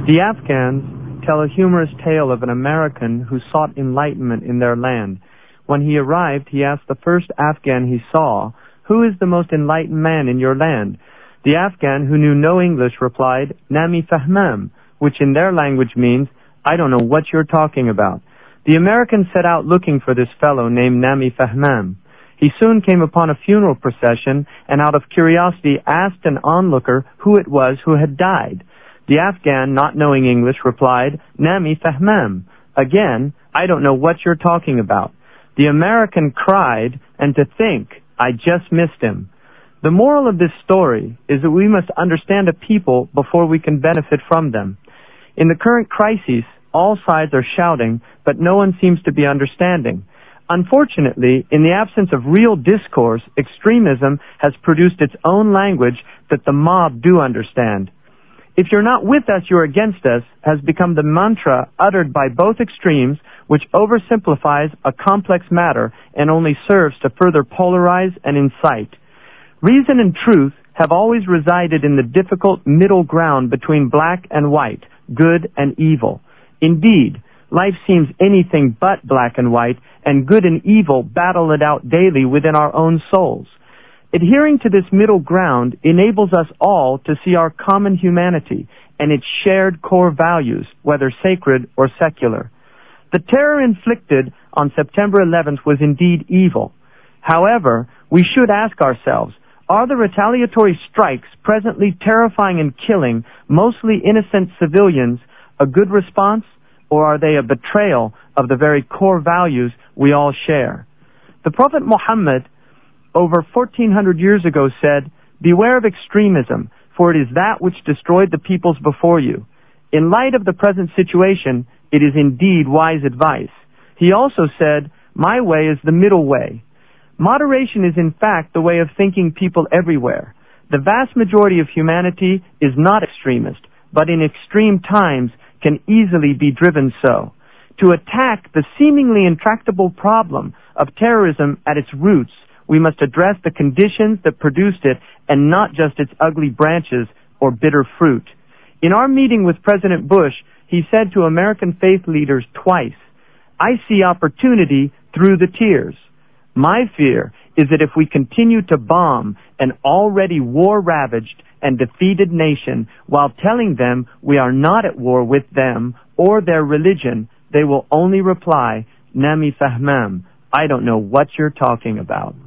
The Afghans tell a humorous tale of an American who sought enlightenment in their land. When he arrived, he asked the first Afghan he saw, "Who is the most enlightened man in your land?" The Afghan, who knew no English, replied, "Nami fahmam," which in their language means, "I don't know what you're talking about." The American set out looking for this fellow named Nami fahmam. He soon came upon a funeral procession and out of curiosity asked an onlooker who it was who had died. The Afghan, not knowing English, replied, "Nami fahmam." Again, "I don't know what you're talking about." The American cried, "And to think, I just missed him." The moral of this story is that we must understand a people before we can benefit from them. In the current crisis, all sides are shouting, but no one seems to be understanding. Unfortunately, in the absence of real discourse, extremism has produced its own language that the mob do understand. "If you're not with us, you're against us" has become the mantra uttered by both extremes, which oversimplifies a complex matter and only serves to further polarize and incite. Reason and truth have always resided in the difficult middle ground between black and white, good and evil. Indeed, life seems anything but black and white, and good and evil battle it out daily within our own souls. Adhering to this middle ground enables us all to see our common humanity and its shared core values, whether sacred or secular. The terror inflicted on September 11th was indeed evil. However, we should ask ourselves, are the retaliatory strikes presently terrifying and killing mostly innocent civilians a good response, or are they a betrayal of the very core values we all share? The Prophet Muhammad, over 1400 years ago, said, "Beware of extremism, for it is that which destroyed the peoples before you." In light of the present situation, it is indeed wise advice. He also said, "My way is the middle way." Moderation is in fact the way of thinking people everywhere. The vast majority of humanity is not extremist, but in extreme times can easily be driven so. To attack the seemingly intractable problem of terrorism at its roots, we must address the conditions that produced it and not just its ugly branches or bitter fruit. In our meeting with President Bush, he said to American faith leaders twice, "I see opportunity through the tears." My fear is that if we continue to bomb an already war-ravaged and defeated nation while telling them we are not at war with them or their religion, they will only reply, "Nami fahmam," I don't know what you're talking about.